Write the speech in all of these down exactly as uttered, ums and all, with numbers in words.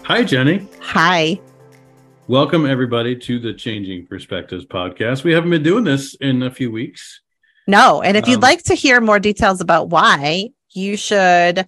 Hi, Jenny. Hi. Welcome, everybody, to the Changing Perspectives podcast. We haven't been doing this in a few weeks. No, and if Um, you'd like to hear more details about why, you should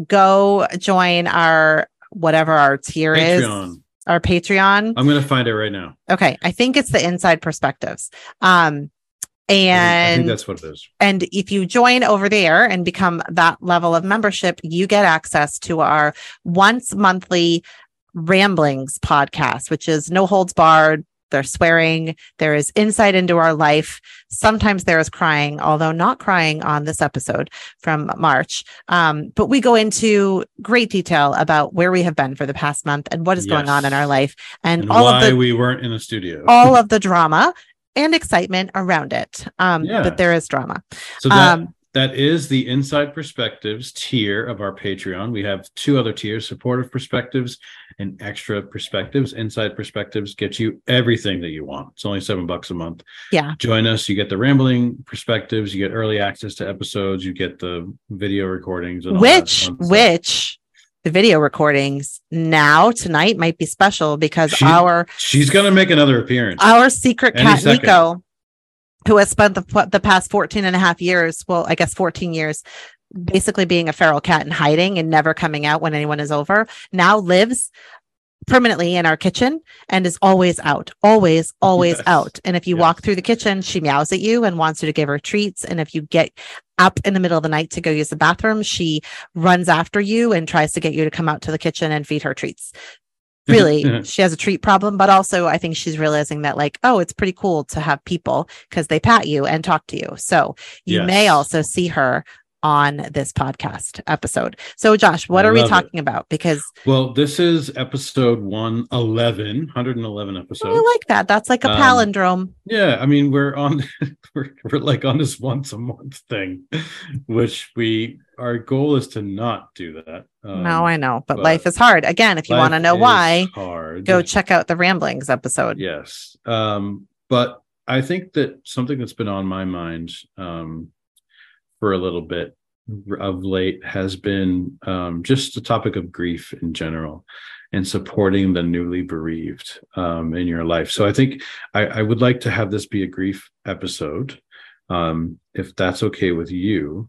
go join our whatever our tier Patreon. is, our Patreon. I'm going to find it right now. Okay, I think it's the Inside Perspectives. Um, and I think, I think that's what it is. And if you join over there and become that level of membership, you get access to our once monthly Ramblings podcast, which is no holds barred. There's swearing. There is insight into our life. Sometimes there is crying, although not crying on this episode from March. Um, but we go into great detail about where we have been for the past month and what is Yes. going on in our life, and, And all why of the we weren't in the studio. all of the drama and excitement around it. Um, Yeah. But there is drama. So that, Um, that is the Inside Perspectives tier of our Patreon. We have two other tiers, Supportive Perspectives and Extra Perspectives. Inside Perspectives gets you everything that you want. It's only seven bucks a month. Yeah. Join us. You get the Rambling Perspectives. You get early access to episodes. You get the video recordings. And all that Which, fun stuff. which the video recordings now tonight might be special because She- our She's going to make another appearance. our secret Any cat second. Nico, who has spent the the past fourteen and a half years, well, I guess fourteen years, basically being a feral cat and hiding and never coming out when anyone is over, now lives permanently in our kitchen and is always out, always, always Yes. out. And if you Yes. walk through the kitchen, she meows at you and wants you to give her treats. And if you get up in the middle of the night to go use the bathroom, she runs after you and tries to get you to come out to the kitchen and feed her treats. Really, she has a treat problem, but also I think she's realizing that, like, oh, it's pretty cool to have people because they pat you and talk to you. So you Yes. may also see her on this podcast episode. So Josh, what I are we love it. talking about? Because Well, this is episode one eleven, one hundred eleven episodes. I like that. That's like a Um, palindrome. Yeah, I mean, we're on, we're, we're like on this once a month thing, which we, our goal is to not do that. Um, No, I know, but, but life is hard. Again, if you life want to know is why, hard. go check out the Ramblings episode. Yes. Um, but I think that something that's been on my mind um, for a little bit of late has been um, just the topic of grief in general and supporting the newly bereaved um, in your life. So I think I, I would like to have this be a grief episode, um, if that's okay with you,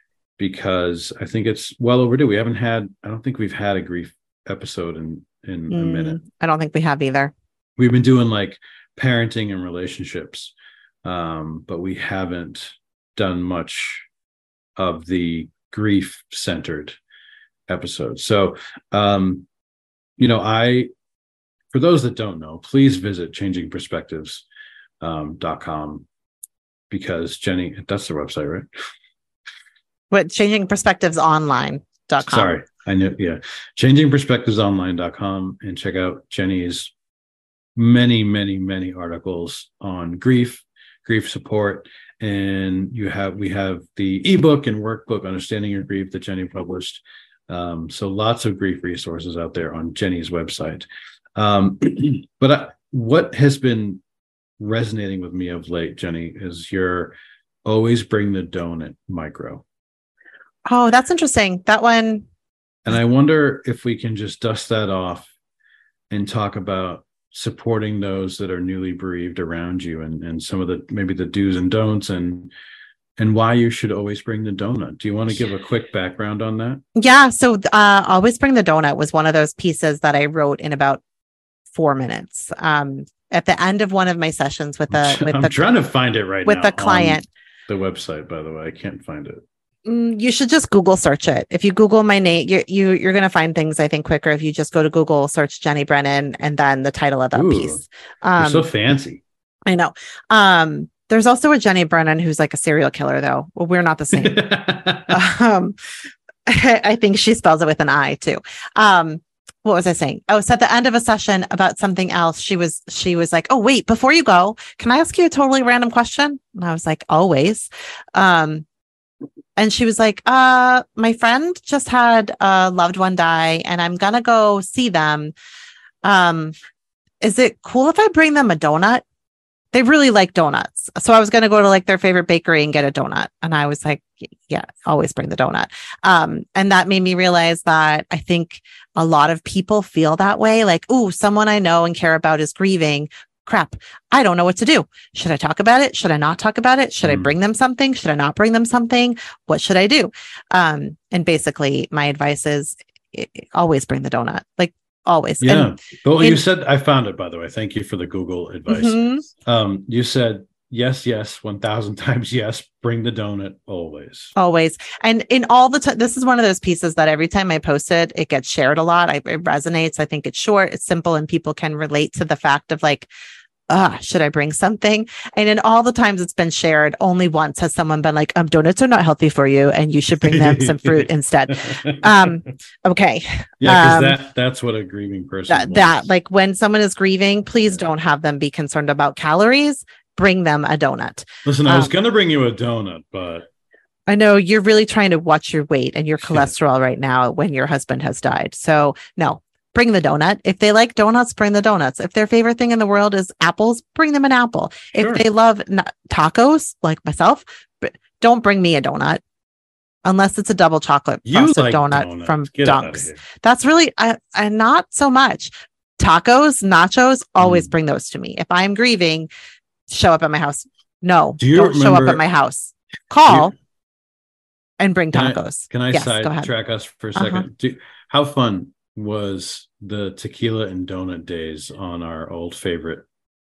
because I think it's well overdue. We haven't had, I don't think we've had a grief episode in, in a Mm, minute. I don't think we have either. We've been doing like parenting and relationships, um, but we haven't done much of the grief centered episodes. So, um, you know, I, for those that don't know, please visit changing perspectives dot com because Jenny, that's the website, right? What changing perspectives online dot com. Sorry, I knew. Yeah, changing perspectives online dot com and check out Jenny's many, many, many articles on grief, grief support. And you have, we have the ebook and workbook, Understanding Your Grief, that Jenny published. Um, so lots of grief resources out there on Jenny's website. Um, but I, what has been resonating with me of late, Jenny, is your always bring the donut micro. Oh, that's interesting. That one. And I wonder if we can just dust that off and talk about supporting those that are newly bereaved around you, and, and some of the, maybe the do's and don'ts, and and why you should always bring the donut. Do you want to give a quick background on that? Yeah. So uh, Always Bring the Donut was one of those pieces that I wrote in about four minutes. Um, at the end of one of my sessions with the with I'm the trying to find it right with now the client. on the website, by the way. I can't find it. Mm, You should just Google search it. If you Google my name, you, you, you're going to find things, I think, quicker if you just go to Google, search Jenny Brennan, and then the title of that Ooh, piece. You're Um, so fancy. I know. Um, there's also a Jenny Brennan who's like a serial killer, though. Well, we're not the same. um, I think she spells it with an I, too. Um, what was I saying? Oh, so at the end of a session about something else, she was she was like, "Oh, wait, before you go, can I ask you a totally random question?" And I was like, "Always." Um, And she was like, uh, my friend just had a loved one die and I'm going to go see them. Um, is it cool if I bring them a donut? they really like donuts. So I was going to go to like their favorite bakery and get a donut. And I was like, yeah, always bring the donut. Um, and that made me realize that I think a lot of people feel that way. Like, ooh, someone I know and care about is grieving. Crap. I don't know what to do. Should I talk about it? Should I not talk about it? Should mm. I bring them something? Should I not bring them something? What should I do? Um, and basically my advice is it, it, always bring the donut. Like, always. Yeah. And well, in, you said, I found it, by the way. Thank you for the Google advice. Mm-hmm. Um, you said, yes, yes, one thousand times yes, bring the donut always. Always. And in all the time, this is one of those pieces that every time I post it, it gets shared a lot. I, it resonates. I think it's short, it's simple, and people can relate to the fact of like, ah, should I bring something? And in all the times it's been shared, only once has someone been like, um, donuts are not healthy for you, and you should bring them some fruit instead. Um, okay. Yeah, because um, that that's what a grieving person that, that like when someone is grieving, please don't have them be concerned about calories. Bring them a donut. Listen, I was um, going to bring you a donut, but I know you're really trying to watch your weight and your cholesterol right now when your husband has died. So no. Bring the donut. If they like donuts, bring the donuts. If their favorite thing in the world is apples, bring them an apple. Sure. If they love n- tacos, like myself, don't bring me a donut unless it's a double chocolate frosted like donut donuts. From Get Dunks. That's really, I, I not so much. Tacos, nachos, always mm. bring those to me. If I'm grieving, show up at my house. No, Do you don't remember, show up at my house. Call you, and bring tacos. Can I, can I yes, sidetrack us for a second? Uh-huh. Do, how fun was the tequila and donut days on our old favorite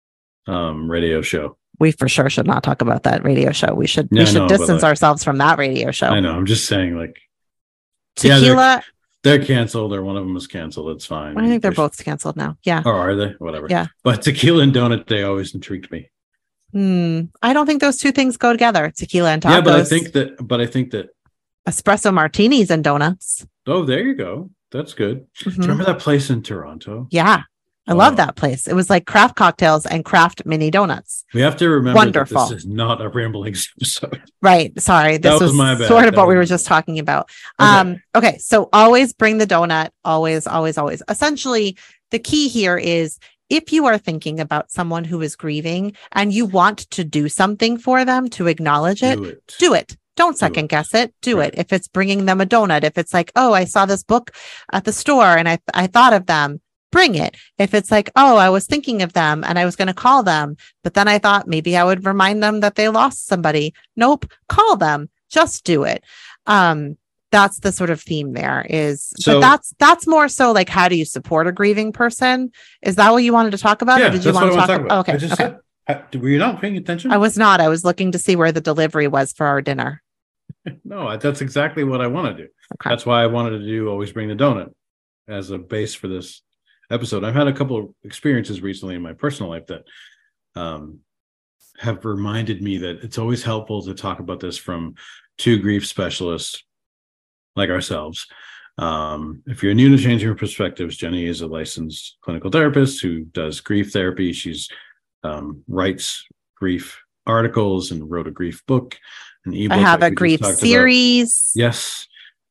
um radio show? We for sure should not talk about that radio show. We should yeah, we should know, distance like, ourselves from that radio show. I know. I'm just saying, like, tequila. Yeah, they're, they're canceled, or one of them is canceled. It's fine. I think they're both canceled now. Yeah. Or are they? Whatever. Yeah. But tequila and donut day always intrigued me. Hmm. I don't think those two things go together. Tequila and tacos. Yeah, but I think that. But I think that espresso martinis and donuts. Oh, there you go. That's good. Mm-hmm. Do you remember that place in Toronto? Yeah. I oh. love that place. It was like craft cocktails and craft mini donuts. We have to remember Wonderful. that this is not a Rambling episode. Right. Sorry. This that was, was my bad. sort of that what we were was... just talking about. Okay. Um, okay. So always bring the donut. Always, always, always. Essentially, the key here is if you are thinking about someone who is grieving and you want to do something for them to acknowledge it, do it. Do it. Don't second guess it. Do right. it. If it's bringing them a donut, if it's like, oh, I saw this book at the store and I, I thought of them, bring it. If it's like, oh, I was thinking of them and I was going to call them, but then I thought maybe I would remind them that they lost somebody. Nope. Call them. Just do it. Um, that's the sort of theme there is, so, but that's, that's more so like, how do you support a grieving person? Is that what you wanted to talk about? Yeah, or did you want to talk about? about? Oh, okay. I just okay. Said, were you not paying attention? I was not. I was looking to see where the delivery was for our dinner. No, that's exactly what I want to do. Okay. That's why I wanted to do Always Bring the Donut as a base for this episode. I've had a couple of experiences recently in my personal life that um, have reminded me that it's always helpful to talk about this from two grief specialists like ourselves. Um, if you're new to Changing Your Perspectives, Jenny is a licensed clinical therapist who does grief therapy. She's um, writes grief articles and wrote a grief book, an ebook. I have a grief series. About. Yes.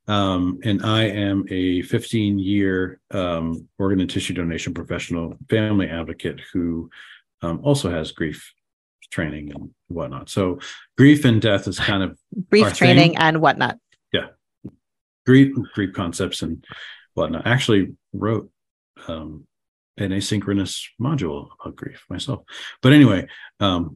Um, and I am a fifteen year um, organ and tissue donation professional family advocate who um, also has grief training and whatnot. So grief and death is kind of grief training thing. And whatnot. Yeah. Grief, grief concepts and whatnot. I actually wrote um, an asynchronous module about grief myself. But anyway, um,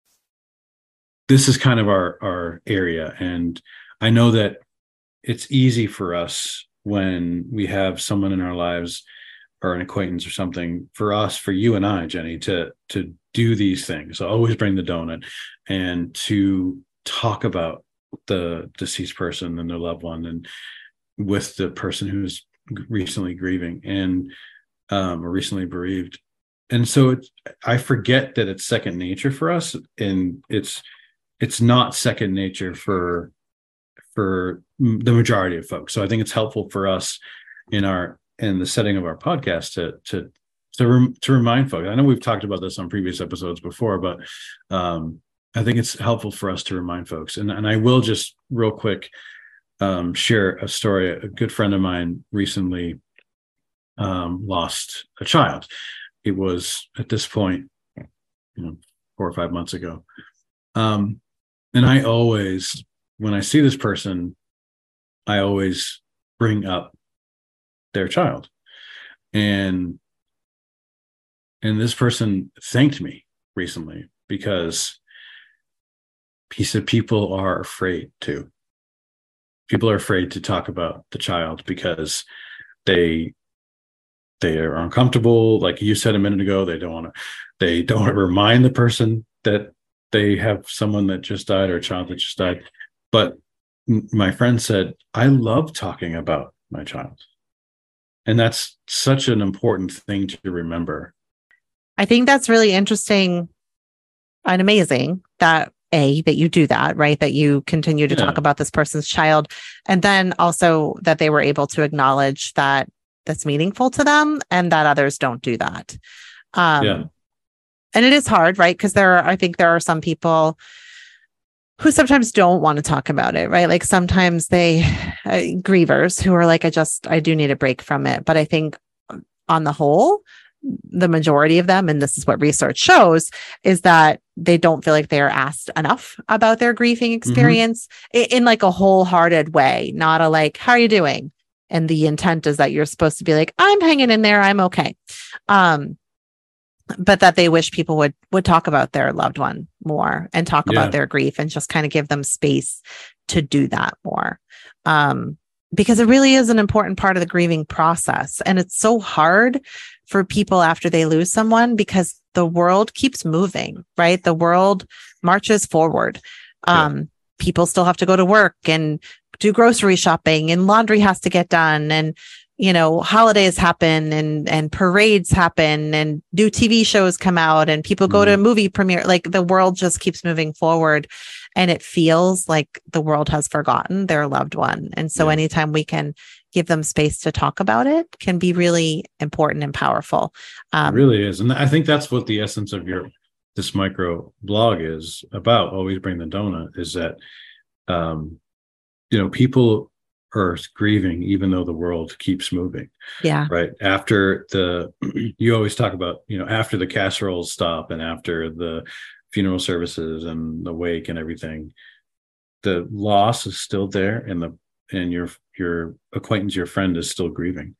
this is kind of our, our area. And I know that it's easy for us when we have someone in our lives or an acquaintance or something, for us, for you and I, Jenny, to, to do these things. So always bring the donut and to talk about the deceased person and their loved one and with the person who's recently grieving and um, or recently bereaved. And so it's, I forget that it's second nature for us, and it's it's not second nature for for the majority of folks. So I think it's helpful for us in our in the setting of our podcast to to to, rem, to remind folks. I know we've talked about this on previous episodes before, but um, I think it's helpful for us to remind folks. And and I will just real quick um, share a story. A good friend of mine recently um, lost a child. It was at this point, you know, four or five months ago. Um, and I always, when I see this person, I always bring up their child. And and this person thanked me recently because he said people are afraid to. People are afraid to talk about the child because they they are uncomfortable. Like you said a minute ago, they don't want to they don't want to remind the person that they have someone that just died or a child that just died. But my friend said, I love talking about my child. And that's such an important thing to remember. I think that's really interesting and amazing that A, that you do that, right? That you continue to yeah. talk about this person's child. And then also that they were able to acknowledge that that's meaningful to them and that others don't do that. Um, yeah. And it is hard, right? Because there are, I think there are some people who sometimes don't want to talk about it, right? Like sometimes they, uh, grievers who are like, I just, I do need a break from it. But I think on the whole, the majority of them, and this is what research shows, is that they don't feel like they are asked enough about their grieving experience mm-hmm. in, in like a wholehearted way, not a like, how are you doing? And the intent is that you're supposed to be like, I'm hanging in there. I'm okay. Um, but that they wish people would, would talk about their loved one more and talk yeah. about their grief and just kind of give them space to do that more. Um, because it really is an important part of the grieving process. And it's so hard for people after they lose someone because the world keeps moving, right? The world marches forward. Um, yeah. People still have to go to work and do grocery shopping and laundry has to get done. And, you know, holidays happen and, and parades happen and new T V shows come out and people go mm. to a movie premiere. Like the world just keeps moving forward and it feels like the world has forgotten their loved one. And so yeah. anytime we can give them space to talk about it can be really important and powerful. Um, it really is. And I think that's what the essence of your, this micro blog is about. Always Bring the Donut is that, um, you know, people are grieving, even though the world keeps moving. Yeah. Right. After the, you always talk about, you know, after the casseroles stop and after the funeral services and the wake and everything, the loss is still there and the, and your, your acquaintance, your friend is still grieving.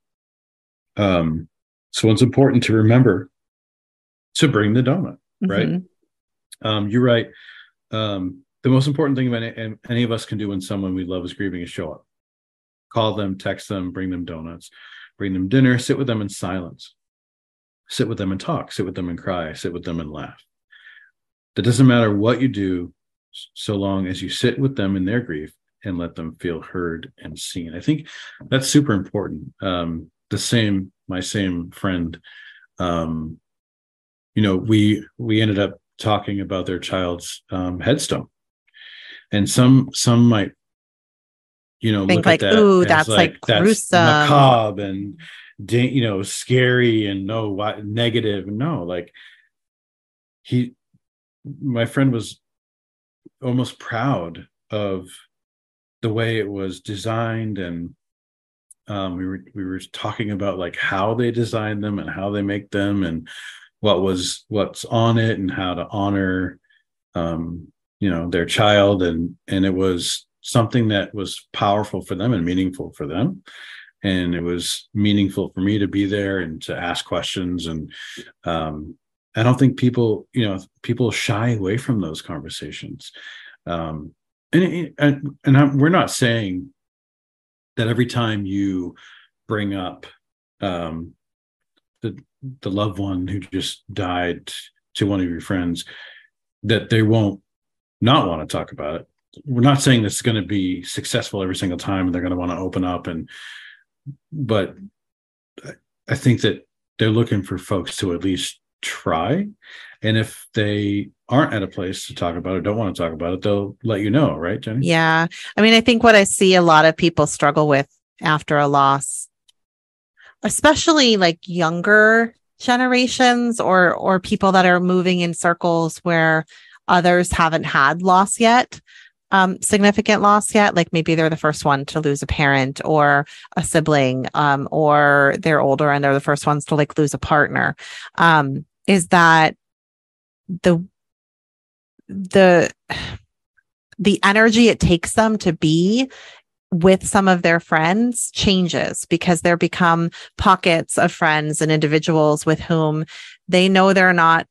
Um, so it's important to remember to bring the donut, right? Mm-hmm. Um, you're right. Um, the most important thing any, any of us can do when someone we love is grieving is show up. Call them, text them, bring them donuts, bring them dinner, sit with them in silence. Sit with them and talk, sit with them and cry, sit with them and laugh. It doesn't matter what you do so long as you sit with them in their grief and let them feel heard and seen. I think that's super important. Um, the same, my same friend, um, you know, we, we ended up talking about their child's um, headstone. And some, some might, you know, think look like, at that ooh, that's like, like that's gruesome, macabre and, you know, scary and no what, negative. No, like he, my friend was almost proud of the way it was designed. And um, we were, we were talking about like how they designed them and how they make them and what was, what's on it and how to honor, um, you know, their child. And, and it was something that was powerful for them and meaningful for them. And it was meaningful for me to be there and to ask questions. And um, I don't think people, you know, people shy away from those conversations. Um, and and, and I'm, we're not saying that every time you bring up um, the the loved one who just died to one of your friends, that they won't not want to talk about it. We're not saying this is going to be successful every single time and they're going to want to open up. And, but I think that they're looking for folks to at least try. And if they aren't at a place to talk about it, don't want to talk about it, they'll let you know. Right, Jenny? Yeah. I mean, I think what I see a lot of people struggle with after a loss, especially like younger generations or, or people that are moving in circles where others haven't had loss yet, um, significant loss yet. Like maybe they're the first one to lose a parent or a sibling, um, or they're older and they're the first ones to like lose a partner. Um, is that the the the energy it takes them to be with some of their friends changes, because there become pockets of friends and individuals with whom they know they're not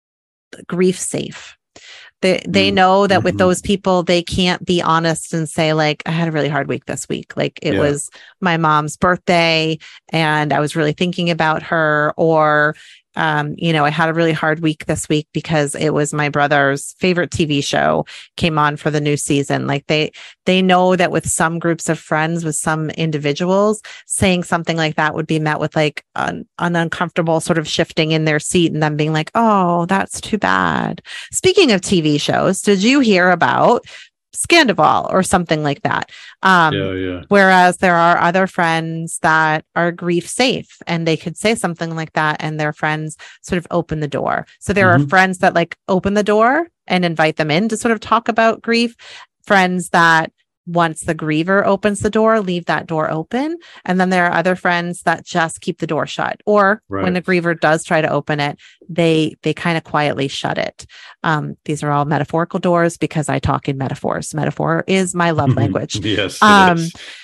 grief safe. They they know that with those people, they can't be honest and say, like, I had a really hard week this week. Like, it yeah. was my mom's birthday and I was really thinking about her. Or, um, you know, I had a really hard week this week because it was my brother's favorite T V show came on for the new season. Like, they they know that with some groups of friends, with some individuals, saying something like that would be met with like an, an uncomfortable sort of shifting in their seat and them being like, oh, that's too bad. Speaking of T V shows, did you hear about Scandival or something like that? Um, yeah, yeah. Whereas there are other friends that are grief safe and they could say something like that and their friends sort of open the door. So there mm-hmm. are friends that like open the door and invite them in to sort of talk about grief. Friends that once the griever opens the door, leave that door open. And then there are other friends that just keep the door shut. Or right. when the griever does try to open it, they they kind of quietly shut it. Um, these are all metaphorical doors because I talk in metaphors. Metaphor is my love language. Yes. Um,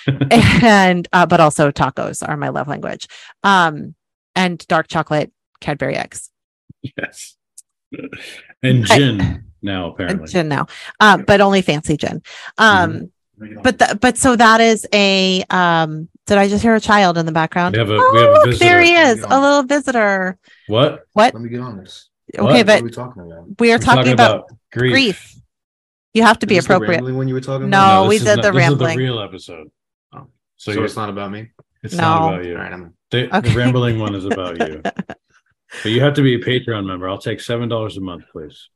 and uh, but also tacos are my love language. Um, and dark chocolate Cadbury eggs. Yes. And gin I, now apparently. And gin now, uh, but only fancy gin. Um, mm-hmm. But the, but so that is a um did I just hear a child in the background? We have a, oh, we have a look, visitor. There he is, a little visitor. What? What? Let me get on this. Okay, what? but what are we talking about? we are We're talking, talking about, about grief. grief. You have to is be this appropriate. The when you were talking no, about? No, we did not, the this rambling. Is the real episode. Oh. So, so it's not about me? It's no. not about you. All right, I'm... the, okay. the rambling one is about you. But you have to be a Patreon member. I'll take seven dollars a month, please.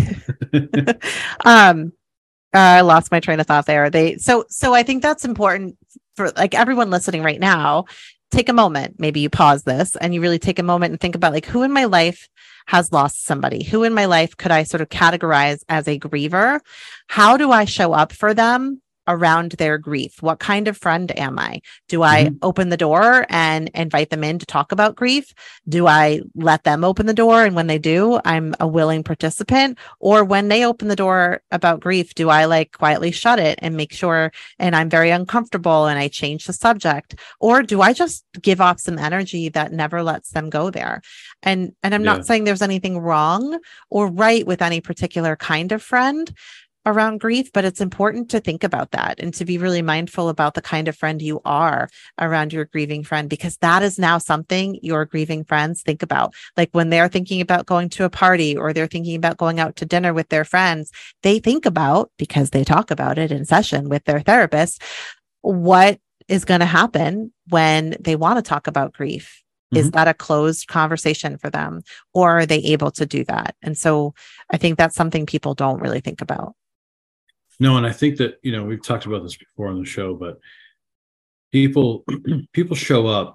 um Uh, I lost my train of thought there. They so so I think that's important for like everyone listening right now. Take a moment. Maybe you pause this and you really take a moment and think about like who in my life has lost somebody. Who in my life could I sort of categorize as a griever? How do I show up for them around their grief? What kind of friend am I? Do I mm-hmm. open the door and invite them in to talk about grief? Do I let them open the door? And when they do, I'm a willing participant. Or when they open the door about grief, do I like quietly shut it and make sure, and I'm very uncomfortable and I change the subject? Or do I just give off some energy that never lets them go there? And, and I'm yeah. not saying there's anything wrong or right with any particular kind of friend around grief, but it's important to think about that and to be really mindful about the kind of friend you are around your grieving friend, because that is now something your grieving friends think about. Like when they're thinking about going to a party or they're thinking about going out to dinner with their friends, they think about, because they talk about it in session with their therapist, what is going to happen when they want to talk about grief. Mm-hmm. Is that a closed conversation for them, or are they able to do that? And so I think that's something people don't really think about. No, and I think that, you know, we've talked about this before on the show, but people people show up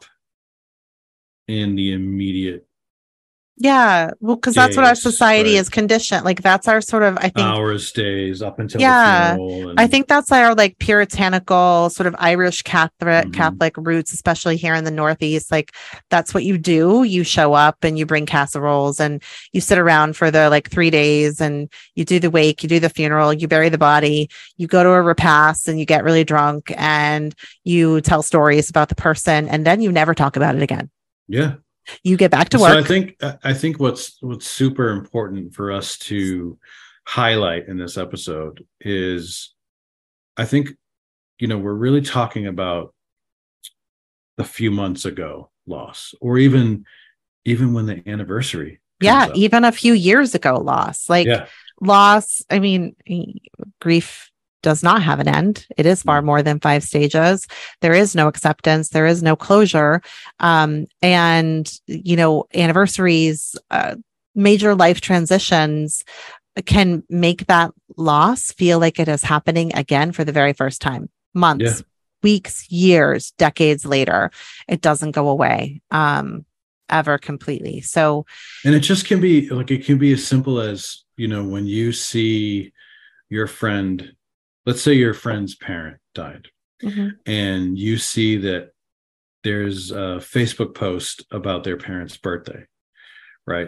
in the immediate. Yeah, well, because that's what our society right? is conditioned. Like that's our sort of, I think, hours, days up until yeah. the funeral. And... I think that's our like puritanical sort of Irish Catholic mm-hmm. Catholic roots, especially here in the Northeast. Like that's what you do. You show up and you bring casseroles and you sit around for the like three days and you do the wake, you do the funeral, you bury the body, you go to a repast and you get really drunk and you tell stories about the person and then you never talk about it again. Yeah. You get back to work. So I think I think what's what's super important for us to highlight in this episode is, I think, you know, we're really talking about the few months ago loss, or even even when the anniversary. Yeah, up. even a few years ago loss. Like yeah. loss. I mean, grief does not have an end. It is far more than five stages. There is no acceptance. There is no closure. Um, and, you know, anniversaries, uh, major life transitions can make that loss feel like it is happening again for the very first time. Months, yeah. weeks, years, decades later, it doesn't go away um, ever completely. So, and it just can be like, it can be as simple as, you know, when you see your friend, let's say your friend's parent died, mm-hmm. and you see that there's a Facebook post about their parent's birthday, right?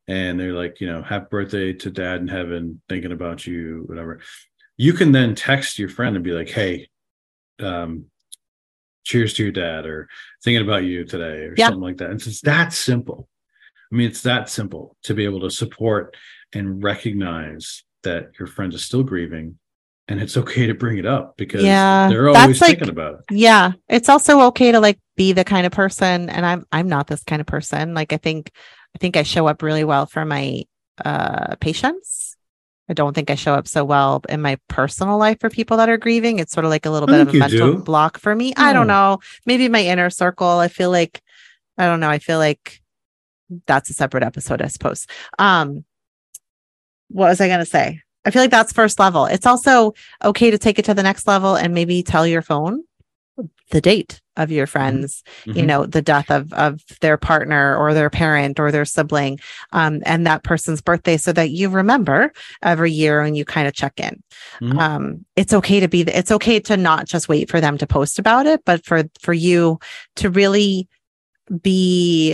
and they're like, you know, happy birthday to dad in heaven, thinking about you, whatever. You can then text your friend and be like, hey, um, cheers to your dad, or thinking about you today, or Yeah. something like that. It's just that simple. I mean, it's that simple to be able to support and recognize that your friend is still grieving, and it's okay to bring it up because Yeah, they're that's always like- thinking about it. Yeah. It's also okay to like be the kind of person, and I'm I'm not this kind of person. Like I think I think I show up really well for my uh patients. I don't think I show up so well in my personal life for people that are grieving. It's sort of like a little I bit think of a you mental do. block for me. I don't No. know. Maybe my inner circle. I feel like I don't know. I feel like that's a separate episode, I suppose. Um, what was I going to say? I feel like that's first level. It's also okay to take it to the next level and maybe tell your phone the date of your friends, Mhm. you know, the death of of their partner or their parent or their sibling, um, and that person's birthday, so that you remember every year and you kind of check in. Mhm. Um, it's okay to be. It's okay to not just wait for them to post about it, but for for you to really be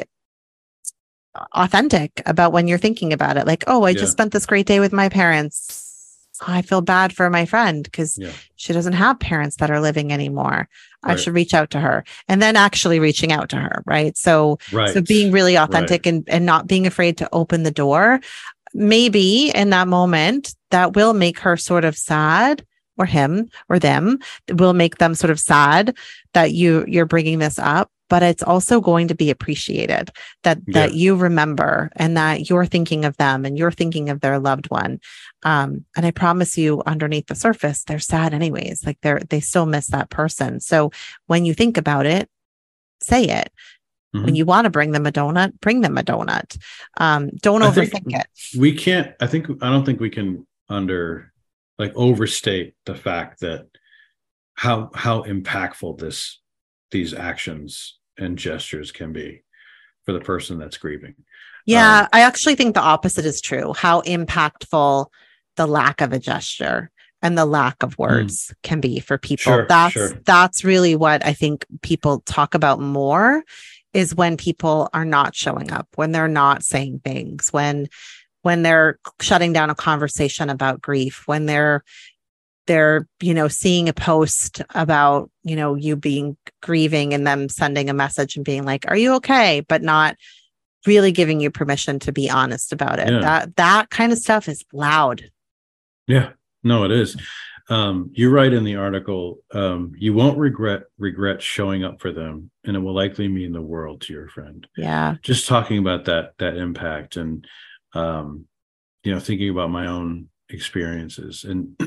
authentic about when you're thinking about it. Like, oh, I Yeah. just spent this great day with my parents. I feel bad for my friend because Yeah. she doesn't have parents that are living anymore. I Right. should reach out to her, and then actually reaching out to her. Right. So, Right. so being really authentic Right. and, and not being afraid to open the door, maybe in that moment that will make her sort of sad, or him or them will make them sort of sad that you you're bringing this up. But it's also going to be appreciated that that Yeah. you remember and that you're thinking of them and you're thinking of their loved one. Um, and I promise you, underneath the surface, they're sad anyways. Like they're they still miss that person. So when you think about it, say it. Mhm. When you want to bring them a donut, bring them a donut. Um, don't I think overthink it. We can't, I think, I don't think we can under, like, overstate the fact that how, how impactful this, these actions and gestures can be for the person that's grieving. Yeah, Um, I actually think the opposite is true. How impactful the lack of a gesture and the lack of words can be for people. Sure, that's sure. that's really what I think people talk about more, is when people are not showing up, when they're not saying things, when when they're shutting down a conversation about grief, when they're they're, you know, seeing a post about, you know, you being grieving and them sending a message and being like, are you okay? But not really giving you permission to be honest about it. Yeah. That, that kind of stuff is loud. Yeah, no, it is. Um, you write in the article, um, you won't regret regret showing up for them, and it will likely mean the world to your friend. Yeah. Just talking about that that impact, and um, you know, thinking about my own experiences, and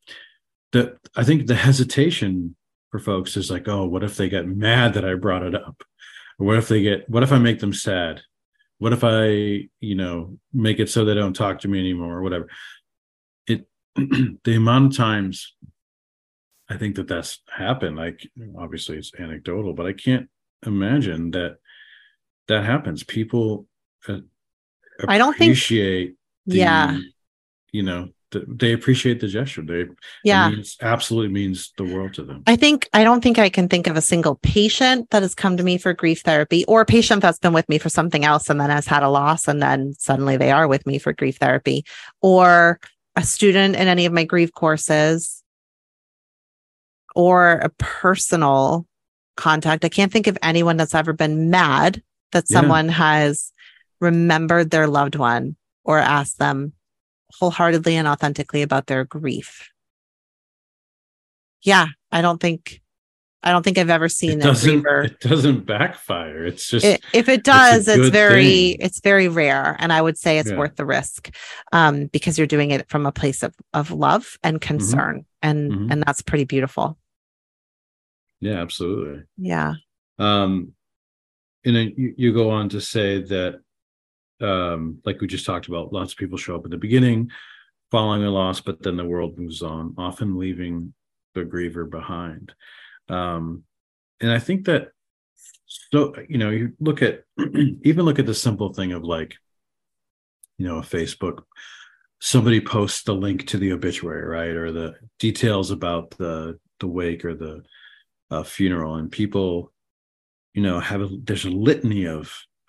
the I think the hesitation for folks is like, oh, what if they get mad that I brought it up? Or what if they get, what if I make them sad? What if I, you know, make it so they don't talk to me anymore, or whatever? It, the amount of times I think that that's happened, like, obviously it's anecdotal, but I can't imagine that that happens. People uh, I don't think- appreciate the, Yeah. you know, th- they appreciate the gesture. They, Yeah. it means, absolutely means the world to them. I think, I don't think I can think of a single patient that has come to me for grief therapy, or a patient that's been with me for something else and then has had a loss and then suddenly they are with me for grief therapy, or a student in any of my grief courses, or a personal contact. I can't think of anyone that's ever been mad that Yeah. someone has remembered their loved one or asked them wholeheartedly and authentically about their grief. Yeah, I don't think, I don't think I've ever seen It a doesn't, griever. it doesn't backfire. It's just, It, if it does, it's, good very, thing. it's very rare. And I would say it's Yeah. worth the risk, um, because you're doing it from a place of, of love and concern. And, Mhm. and that's pretty beautiful. yeah, absolutely. Yeah. Um, and then you, you go on to say that, um, like we just talked about, lots of people show up at the beginning following a loss, but then the world moves on, often leaving the griever behind. Um, and I think that, so, you know, you look at, even look at the simple thing of, like, you know, a Facebook, somebody posts the link to the obituary, right? Or the details about the, the wake or the uh, funeral, and people, you know, have a, there's a litany of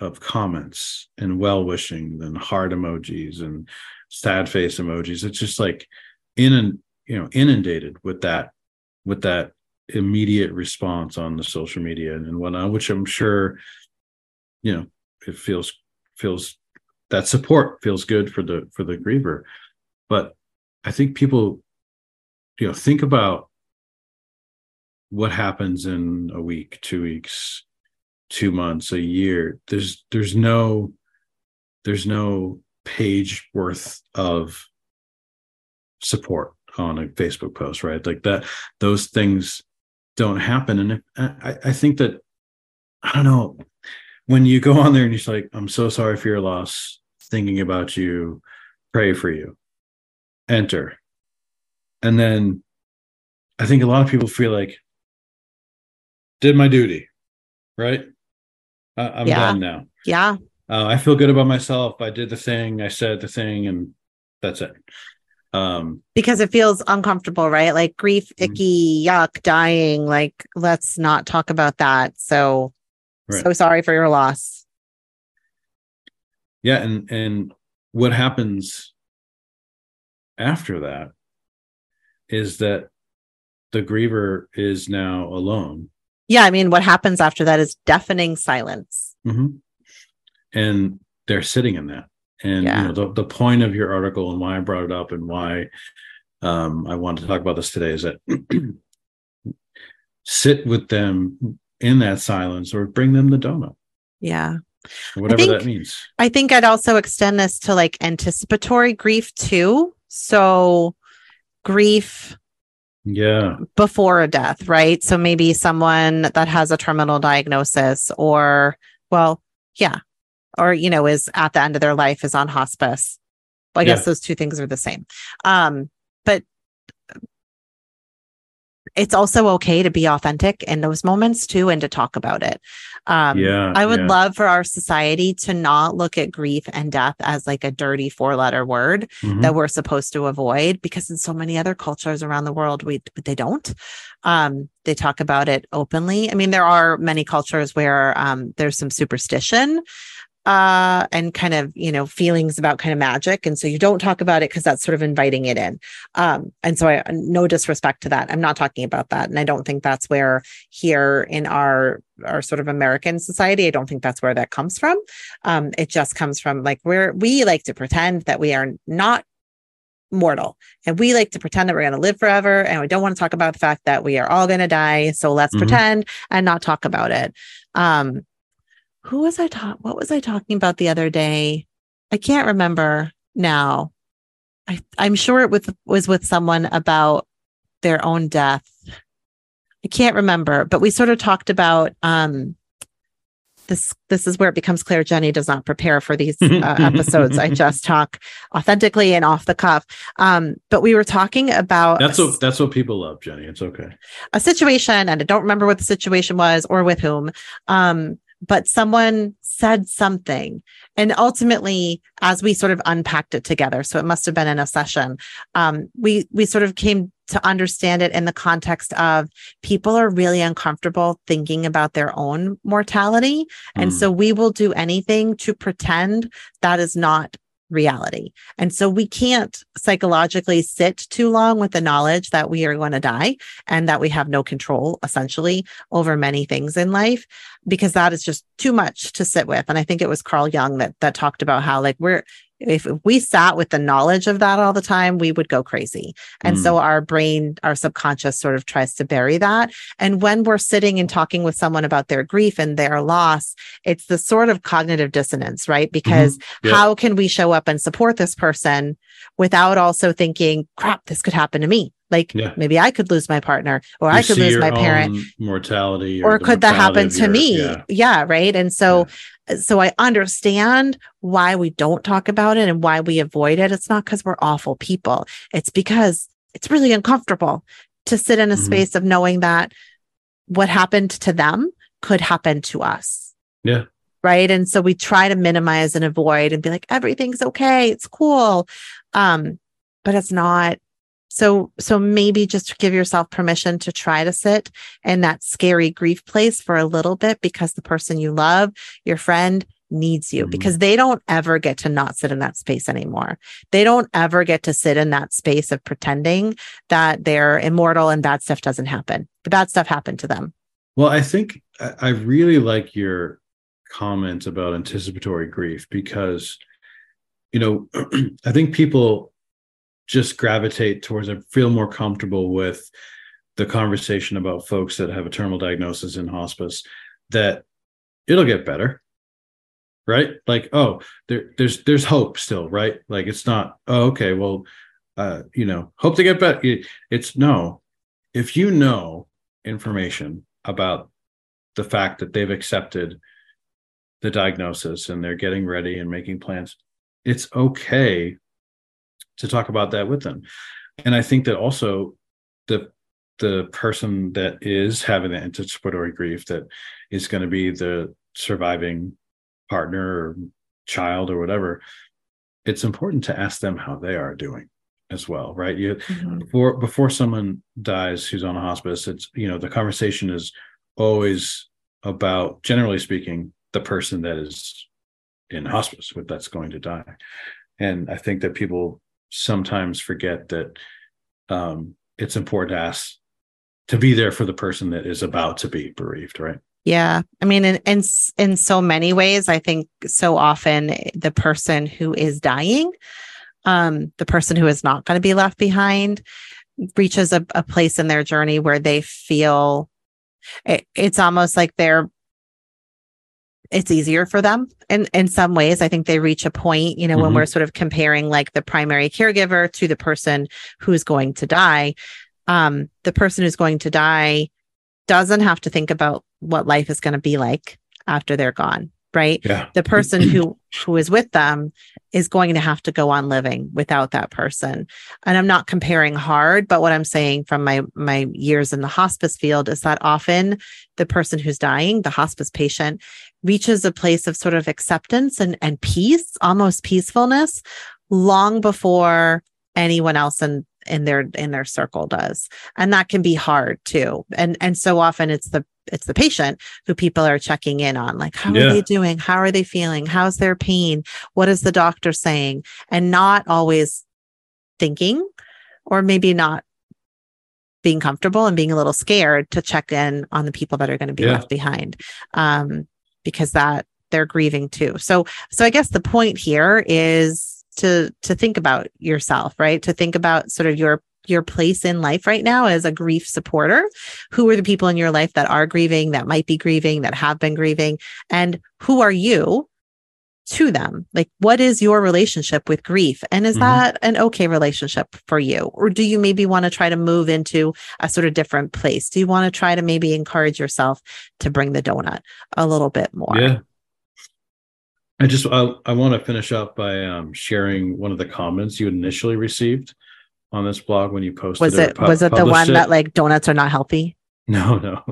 of comments and well wishing and heart emojis and sad face emojis. It's just like in and you know inundated with that with that immediate response on the social media and whatnot, which I'm sure you know it feels feels that support feels good for the for the griever. But I think people you know think about what happens in a week, two weeks, two months, a year. There's there's no there's no page worth of support on a Facebook post, right? Like that, those things don't happen. And if, I, I think that, I don't know, when you go on there and you're like, I'm so sorry for your loss, thinking about you, pray for you, enter. And then I think a lot of people feel like, did my duty, right? I, I'm yeah. done now. Yeah. Uh, I feel good about myself. I did the thing. I said the thing, and that's it. Um, because it feels uncomfortable, right? Like grief, icky, yuck, dying. Like, let's not talk about that. So, right. So sorry for your loss. Yeah, and and what happens after that is that the griever is now alone. Yeah, I mean, what happens after that is deafening silence. Mm-hmm. And they're sitting in that. And yeah. you know, the, the point of your article and why I brought it up and why um, I wanted to talk about this today is that sit with them in that silence or bring them the donut. Yeah. Whatever think, that means. I think I'd also extend this to like anticipatory grief too. So grief yeah before a death, right? So maybe someone that has a terminal diagnosis or, well, yeah, or, you know, is at the end of their life, is on hospice. Well, I yeah. guess those two things are the same. Um, but it's also okay to be authentic in those moments too, and to talk about it. Um, yeah, I would yeah. love for our society to not look at grief and death as like a dirty four letter word mm-hmm. that we're supposed to avoid, because in so many other cultures around the world, we, they don't, um, they talk about it openly. I mean, there are many cultures where, um, there's some superstition, uh, and kind of, you know, feelings about kind of magic. And so you don't talk about it because that's sort of inviting it in. Um, and so I, no disrespect to that. I'm not talking about that. And I don't think that's where here in our, our sort of American society, I don't think that's where that comes from. Um, it just comes from like where we like to pretend that we are not mortal, and we like to pretend that we're going to live forever. And we don't want to talk about the fact that we are all going to die. So let's mm-hmm. pretend and not talk about it. Um, Who was I talking? What was I talking about the other day? I can't remember now. I, I'm sure it with, was with someone about their own death. I can't remember, but we sort of talked about um, this. This is where it becomes clear Jenny does not prepare for these uh, episodes. I just talk authentically and off the cuff. Um, but we were talking about that's what that's what people love, Jenny. It's okay. A situation, and I don't remember what the situation was or with whom. Um, But someone said something, and ultimately, as we sort of unpacked it together, so it must have been in a session, um, we we sort of came to understand it in the context of people are really uncomfortable thinking about their own mortality. Mm. And so we will do anything to pretend that is not reality. And so we can't psychologically sit too long with the knowledge that we are going to die and that we have no control essentially over many things in life, because that is just too much to sit with. And I think it was Carl Jung that that talked about how like we're if we sat with the knowledge of that all the time, we would go crazy. And mm. so our brain, our subconscious sort of tries to bury that. And when we're sitting and talking with someone about their grief and their loss, it's the sort of cognitive dissonance, right? Because mm-hmm. yeah. how can we show up and support this person without also thinking, crap, this could happen to me? Like yeah. maybe I could lose my partner, or you I could lose my parent. Mortality, or, or could that happen to your, me? Yeah. yeah, right. And so, yeah. so I understand why we don't talk about it and why we avoid it. It's not because we're awful people. It's because it's really uncomfortable to sit in a mm-hmm. space of knowing that what happened to them could happen to us. Yeah. Right. And so we try to minimize and avoid and be like, everything's okay. It's cool. Um, but it's not. So, so maybe just give yourself permission to try to sit in that scary grief place for a little bit, because the person you love, your friend, needs you, Mhm. because they don't ever get to not sit in that space anymore. They don't ever get to sit in that space of pretending that they're immortal and bad stuff doesn't happen. The bad stuff happened to them. Well, I think I I really like your comment about anticipatory grief because, you know, I think people just gravitate towards or feel more comfortable with the conversation about folks that have a terminal diagnosis in hospice, that it'll get better, right? Like, oh, there, there's there's hope still, right? Like, it's not, oh, okay, well, uh, you know, hope to get better. It's no, if you know information about the fact that they've accepted the diagnosis and they're getting ready and making plans, it's okay to talk about that with them. And I think that also the the person that is having the anticipatory grief, that is going to be the surviving partner or child or whatever, it's important to ask them how they are doing as well, right? You mm-hmm. before before someone dies who's on a hospice, it's, you know, the conversation is always about, generally speaking, the person that is in hospice with that's going to die. And I think that people sometimes forget that um, it's important to ask, to be there for the person that is about to be bereaved, right? Yeah. I mean, in, in, in so many ways, I think so often the person who is dying, um, the person who is not going to be left behind, reaches a, a place in their journey where they feel it, it's almost like they're, it's easier for them in, in some ways. I think they reach a point, you know, mm-hmm. when we're sort of comparing like the primary caregiver to the person who's going to die. Um, the person who's going to die doesn't have to think about what life is going to be like after they're gone, right? Yeah. The person who who is with them is going to have to go on living without that person. And I'm not comparing hard, but what I'm saying from my my years in the hospice field is that often the person who's dying, the hospice patient, reaches a place of sort of acceptance and, and peace, almost peacefulness, long before anyone else in in their in their circle does. And that can be hard too. And and so often it's the it's the patient who people are checking in on, like, how yeah. are they doing? How are they feeling? How's their pain? What is the doctor saying? And not always thinking, or maybe not being comfortable and being a little scared to check in on the people that are going to be yeah. left behind, um, because that they're grieving too. So so I guess the point here is to to think about yourself, right? To think about sort of your your place in life right now as a grief supporter. Who are the people in your life that are grieving, that might be grieving, that have been grieving, and who are you to them? Like, what is your relationship with grief? And is mm-hmm. that an okay relationship for you? Or do you maybe want to try to move into a sort of different place? Do you want to try to maybe encourage yourself to bring the donut a little bit more? Yeah. I just, I, I want to finish up by um, sharing one of the comments you initially received on this blog when you posted was it. Pu- was it the one it. that like donuts are not healthy? No, no.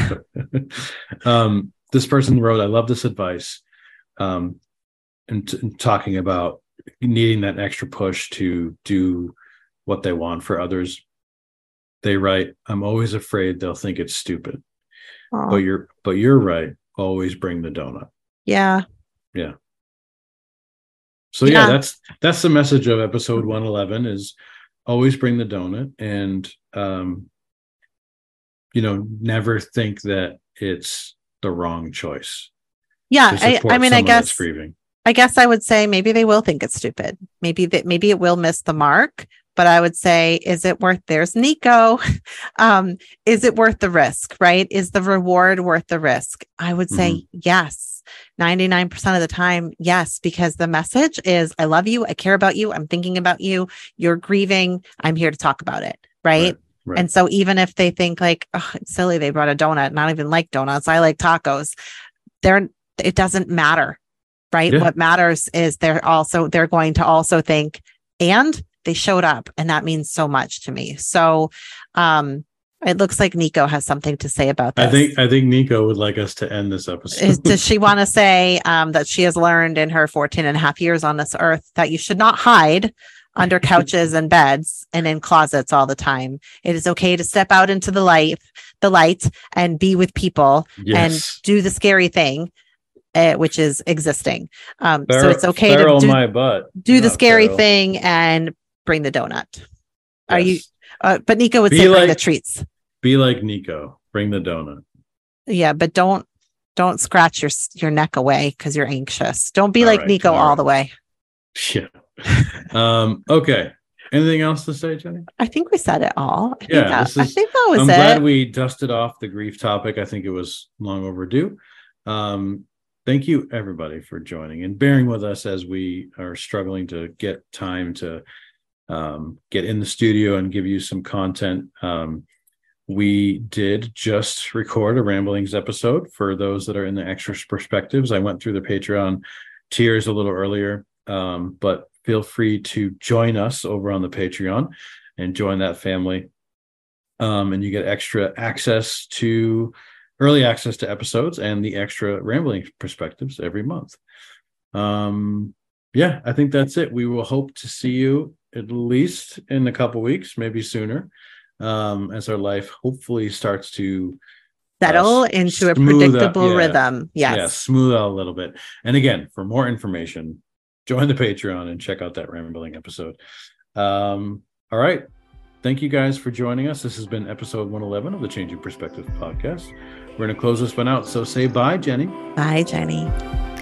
um, this person wrote, I love this advice. Um, and, t- and talking about needing that extra push to do what they want for others. They write, I'm always afraid they'll think it's stupid. Aww. But you're, but you're right. Always bring the donut. Yeah. Yeah. So yeah, yeah, that's that's the message of episode one eleven is always bring the donut, and um, you know, never think that it's the wrong choice. Yeah, I, I mean, I guess grieving. I guess I would say maybe they will think it's stupid. Maybe that maybe it will miss the mark. But I would say, is it worth, there's Nico. um, is it worth the risk, right? Is the reward worth the risk? I would say mm-hmm. yes. ninety-nine percent of the time, yes, because the message is, I love you. I care about you. I'm thinking about you. You're grieving. I'm here to talk about it. Right. Right, right. And so even if they think like, oh, it's silly, they brought a donut, and I don't even like donuts, I like tacos. They're, it doesn't matter. Right. Yeah. What matters is they're also, they're going to also think, and they showed up, and that means so much to me. So um, it looks like Nico has something to say about this. I think I think Nico would like us to end this episode. Is, does she want to say um, that she has learned in her fourteen and a half years on this earth that you should not hide under couches and beds and in closets all the time? It is okay to step out into the light, the light and be with people yes. and do the scary thing. uh, which is existing. Um, Feral, so it's okay feral to do, my butt. do the Not scary feral. thing and bring the donut. Are you? Yes. Uh, but Nico would Be say bring like- the treats. Be like Nico. Bring the donut. Yeah, but don't don't scratch your your neck away because you're anxious. Don't be All like right, Nico all all right. the way. Yeah. um, okay. Anything else to say, Jenny? I think we said it all. I Yeah, think that, this I is- think that was I'm it. glad we dusted off the grief topic. I think it was long overdue. Um, thank you, everybody, for joining and bearing with us as we are struggling to get time to um, get in the studio and give you some content. Um, we did just record a Ramblings episode for those that are in the extra perspectives. I went through the Patreon tiers a little earlier, um, but feel free to join us over on the Patreon and join that family. Um, and you get extra access to early access to episodes and the extra Rambling perspectives every month. Um, yeah, I think that's it. We will hope to see you at least in a couple weeks, maybe sooner, um, as our life hopefully starts to Settle uh, into a smooth out- predictable yeah. rhythm. Yes. Yeah, smooth out a little bit. And again, for more information, join the Patreon and check out that Rambling episode. Um, all right. Thank you guys for joining us. This has been episode one eleven of the Changing Perspective podcast. We're going to close this one out. So say bye, Jenny. Bye, Jenny.